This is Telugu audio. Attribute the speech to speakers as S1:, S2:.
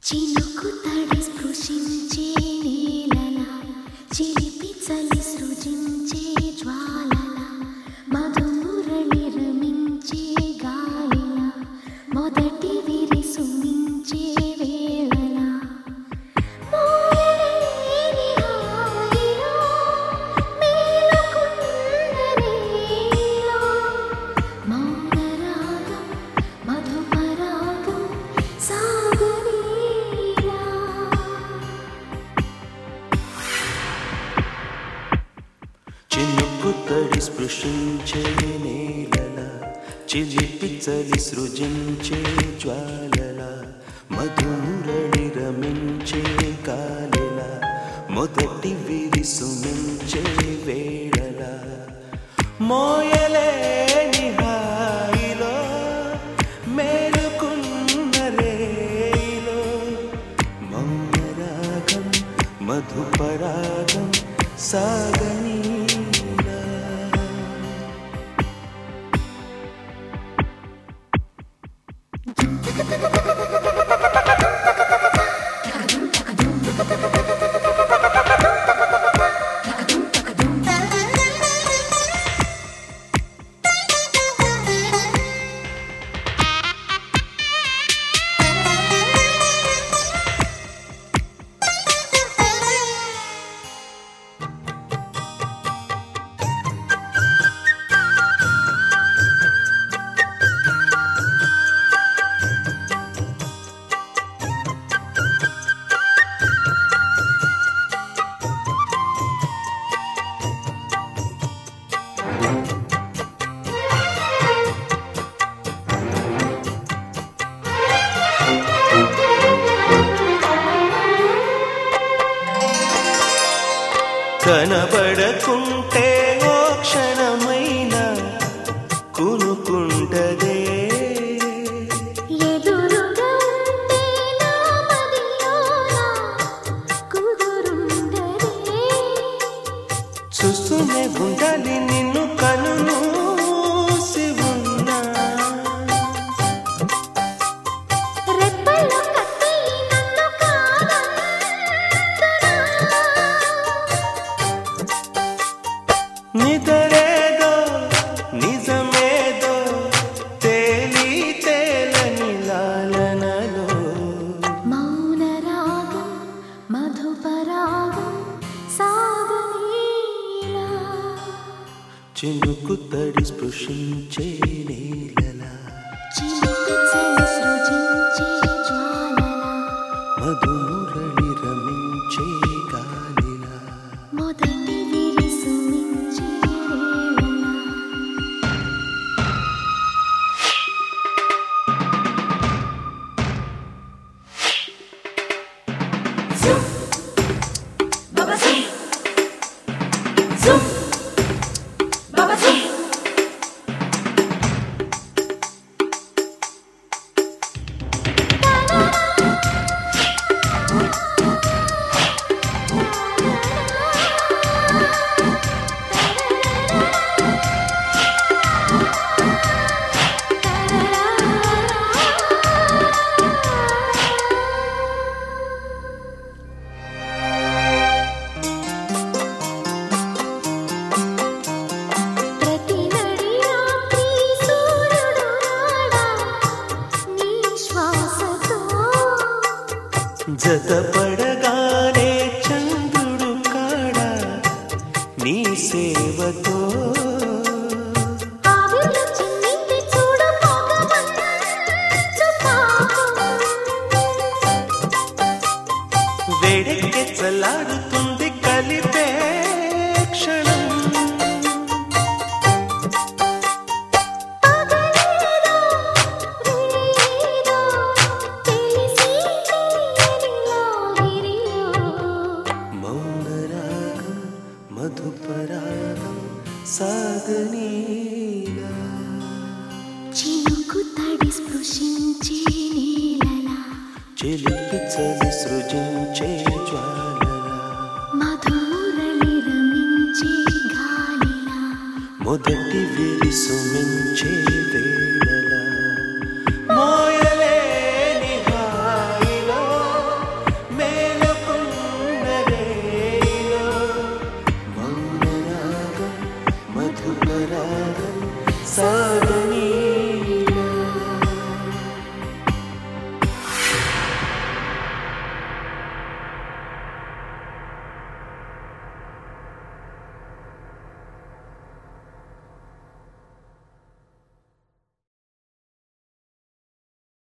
S1: చినుకు తడి స్పృశించే నేలల చిలిపి చలి సృజించే జ్వాలల మధుమురళి రమించే గాలిల మొదటి విరి సుమించే వేళల మోయలేని హాయిలో మేలుకున్న రేలో మౌనరాగం మధుపరాగం సాగరీలా
S2: చినుకు తడి స్పృశించే నేలల చిలిపి చలి సృజించే జ్వాలల మధుమురళి రమించే కాలిల మొదటి విరి సుమించే వేళల మోయలేని హాయిలో మేలుకున్న రేలో మౌనరాగం మధుపరాగం సాగనీలా కనబడకుంటే ఓ క్షణమైన కునుకుంటదే
S1: ఎదురుగా ఉంటే నా మదిలోన కుదురుండదే
S2: చూస్తూనే ఉండాలి నిన్ను కనుమూసి ఉన్నా
S1: రెప్పల్లో కత్తి నన్ను కాదందునా
S2: నిదరేదో నిజమేదో తేలి తేలని లాలనలో
S1: మౌనరాగం మధుపరాగం సాగనీలా
S2: చినుకు తడి స్పృశించే నేలల
S1: చిలిపి చలి సృజించే జ్వాలల
S2: మధుమురళి రమించే గాలిల
S1: మొదటి విరి సుమించే వేళల ప్రతి నడి రాత్రి సూర్యుడు రాడా నీ శ్వాసతో
S2: జతపడగానే చంద్రుడు కాడా నీ సేవతో
S1: ఆవిర్లు చిమ్మింది చూడు పొగమంచు పాపం
S2: వేడెక్కి చల్లారుతుంది కలిపే క్షణం
S1: పగలేదో రేదో తెలిసి తెలియని లాహిరిలో
S2: మౌనరాగం మధుపరాగం సాగనీలా
S1: చినుకు తడి స్పృశించే నేలల
S2: చిలిపి చలి సృజించే జ్వాలల
S1: మధుమురళి రమించే గాలిల
S2: మొదటి విరి సుమించే వేళల మోయలేని హాయిలో కాదని